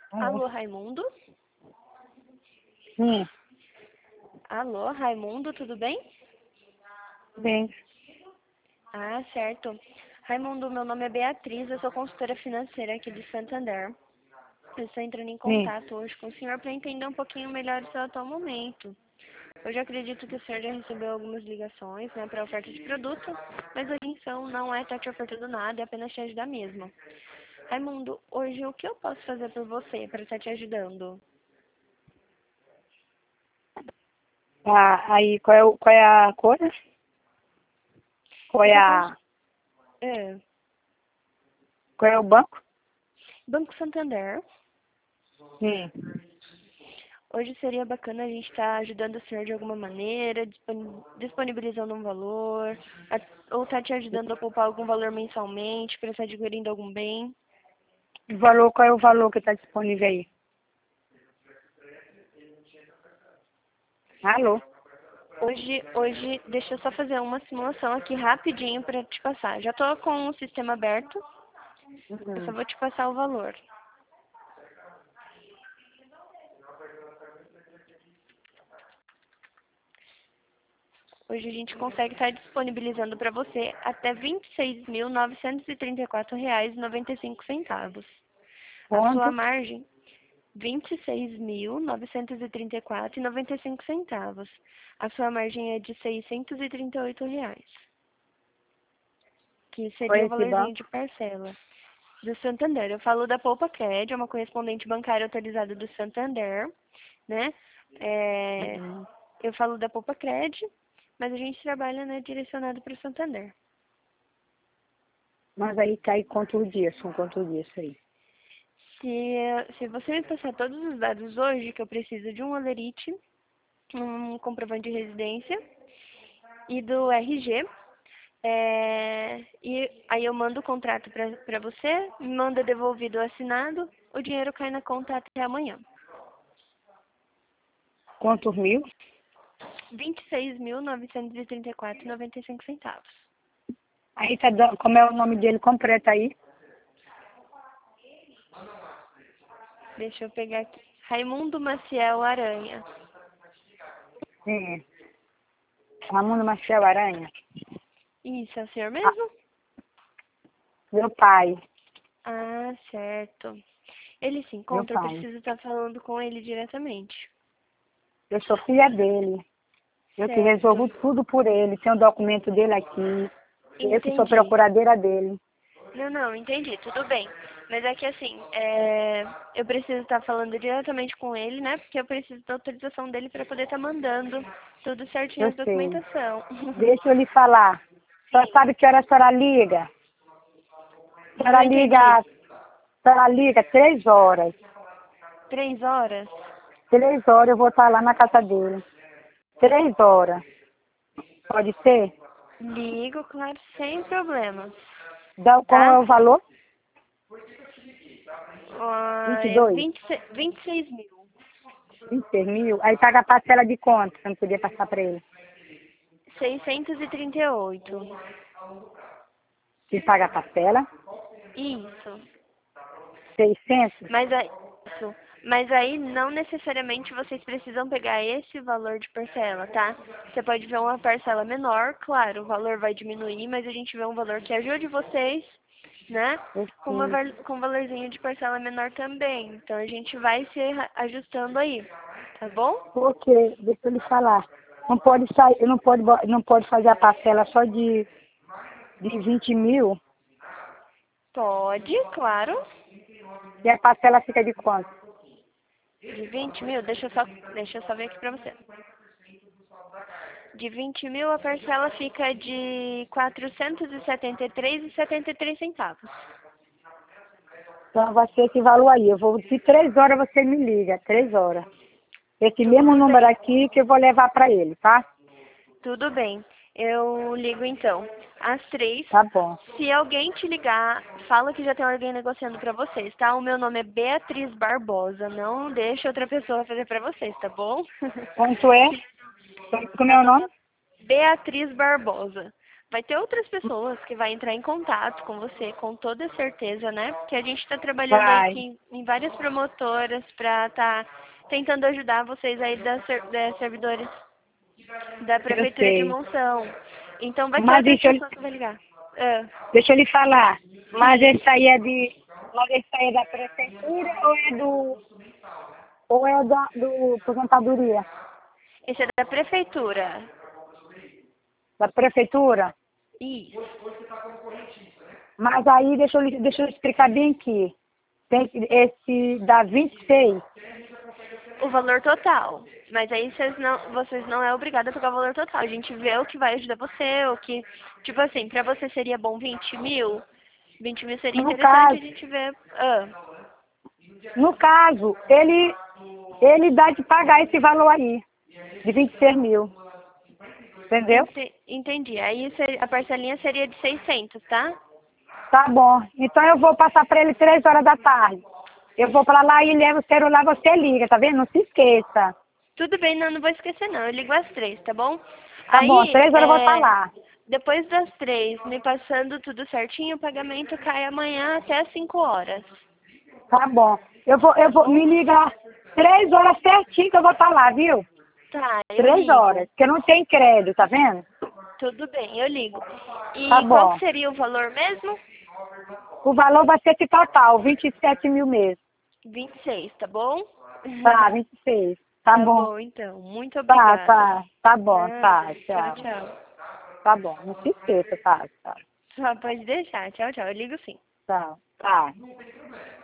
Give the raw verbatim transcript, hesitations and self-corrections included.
Alô, Raimundo? Sim, Alô, Raimundo, tudo bem? bem. Ah, certo. Raimundo, meu nome é Beatriz, eu sou consultora financeira aqui de Santander. Eu estou entrando em Sim. contato hoje com o senhor para entender um pouquinho melhor o seu atual momento. Eu já acredito que o senhor já recebeu algumas ligações, né, para oferta de produto, mas a intenção não é estar te ofertando nada, é apenas te ajudar mesmo. Raimundo, hoje o que eu posso fazer por você para estar te ajudando? Ah, aí, qual é, o, qual é a cor? Qual Eu é sou cons... a, é, qual é o banco? Banco Santander. Sim. Hoje seria bacana a gente estar ajudando o senhor de alguma maneira, disponi- disponibilizando um valor, a- ou estar te ajudando a poupar algum valor mensalmente para estar adquirindo algum bem. O valor, qual é o valor que está disponível aí? Alô? Hoje, hoje, deixa eu só fazer uma simulação aqui rapidinho para te passar. Já estou com o sistema aberto, eu só Uhum. vou te passar o valor. Hoje a gente consegue estar disponibilizando para você até vinte e seis mil novecentos e trinta e quatro reais e noventa e cinco centavos. A sua Quanto? margem vinte e seis mil novecentos e trinta e quatro reais e noventa e cinco centavos. A sua margem é de seiscentos e trinta e oito reais, que Qual seria é o esse valorzinho banco? de parcela. Do Santander. Eu falo da Poupa Cred, é uma correspondente bancária autorizada do Santander, né? É, Uhum. eu falo da Poupa Cred, mas a gente trabalha, né, direcionado para o Santander. Mas aí cai quantos dias? São quantos dias isso aí? Se, se você me passar todos os dados hoje, que eu preciso de um olerite, um comprovante de residência e do R G, é, e aí eu mando o contrato para você, me manda devolvido assinado, o dinheiro cai na conta até amanhã. Quantos mil? vinte e seis mil novecentos e trinta e quatro reais e noventa e cinco centavos. Aí tá dando, como é o nome dele completo aí? Deixa eu pegar aqui. Raimundo Maciel Aranha. Sim. Ramundo Marcel Aranha. Isso, é o senhor Ah, mesmo? meu pai. Ah, certo. Ele se Meu encontra, eu pai. preciso estar falando com ele diretamente. Eu sou filha dele. Eu que Certo. resolvo tudo por ele. Tem o documento dele aqui. Eu que sou Entendi. procuradeira dele. Não, não, entendi, tudo bem. Mas é que assim, é, eu preciso estar falando diretamente com ele, né? Porque eu preciso da autorização dele para poder estar mandando tudo certinho Eu as sei. documentação. Deixa eu lhe falar. Só Sim. sabe que hora a senhora liga? A Não senhora liga, entendi. a senhora liga três horas. Três horas? Três horas eu vou estar lá na casa dele. Três horas. Pode ser? Ligo, claro, sem problemas. Dá, qual é Tá? o valor? Ah, vinte e é dois? vinte e seis vinte e seis mil. vinte e seis mil? Aí paga a parcela de quanto? Você não podia passar para ele. Seiscentos e trinta e oito. Se paga a parcela? Isso. Seiscentos? Mas aí, isso. Mas aí não necessariamente vocês precisam pegar esse valor de parcela, tá? Você pode ver uma parcela menor, claro, o valor vai diminuir, mas a gente vê um valor que ajude vocês, né? Eu Com, uma, sei. val- com um valorzinho de parcela menor também. Então a gente vai se ra- ajustando aí, tá bom? Porque, deixa eu lhe falar. Não pode sair, não pode, bo- não pode fazer a parcela só de, de vinte mil. Pode, claro. E a parcela fica de quanto? De vinte mil, deixa eu só, deixa eu só ver aqui pra você. De vinte mil, a parcela fica de quatrocentos e setenta e três e setenta e três centavos. Então vai ser esse valor aí. Eu vou, de três horas você me liga, três horas. Esse mesmo Tudo número bem, aqui que eu vou levar para ele, tá? tudo bem. Eu ligo então. Às três. Tá bom. Se alguém te ligar, fala que já tem alguém negociando pra vocês, tá? O meu nome é Beatriz Barbosa. Não deixa outra pessoa fazer pra vocês, tá bom? Quanto é? Se- Como é o Anota nome? Beatriz Barbosa. vai ter outras pessoas que vai entrar em contato com você, com toda certeza, né? Porque a gente está trabalhando Vai. aqui em várias promotoras para estar tá tentando ajudar vocês aí das, ser- das servidores da Eu Prefeitura de sei. Monção. Então vai ter Mas outras deixa eu, pessoas que vai ligar. Ah, deixa eu lhe falar. Mas sim, esse aí é de. Mas esse aí é da prefeitura ou é do. Ou é da do aposentadoria? esse é da Prefeitura. Da prefeitura? Isso. Mas aí deixa eu, lhe- deixa eu explicar bem aqui. Tem esse da vinte e seis. O valor total. Mas aí vocês não, vocês não é obrigado a pagar o valor total. A gente vê o que vai ajudar você, o que. Tipo assim, pra você seria bom vinte mil? vinte mil seria No interessante a caso, gente ver. Ah, no caso, ele, ele dá de pagar esse valor aí, de vinte e seis mil. Entendeu? ente- entendi. Aí seria- a parcelinha seria de seiscentos, tá? Tá bom. Então eu vou passar para ele três horas da tarde. Eu vou para lá e levo o celular, você liga, tá vendo? Não se esqueça. Tudo bem, não, não vou esquecer não. Eu ligo às três, tá bom? Tá bom, Aí, três horas eu vou estar é, lá. depois das três, me passando tudo certinho, o pagamento cai amanhã até às cinco horas. Tá bom. Eu vou, Tá eu vou bom? me ligar três horas certinho que eu vou estar lá, viu? Tá, eu Três ligo. horas, porque não tem crédito, tá vendo? Tudo bem, eu ligo. Tá E qual que bom. seria o valor mesmo? O valor vai ser esse total, vinte e sete mil mesmo. vinte e seis, tá bom? Tá, vinte e seis. Tá Tá bom. bom, então. Muito Tá, obrigada. tá. Tá bom, tá. Nada. Tchau, Tchau. tchau. Tá bom. Não se esqueça, tá? Tá. Só pode deixar. Tchau, tchau. Eu ligo sim. Tá. Tá.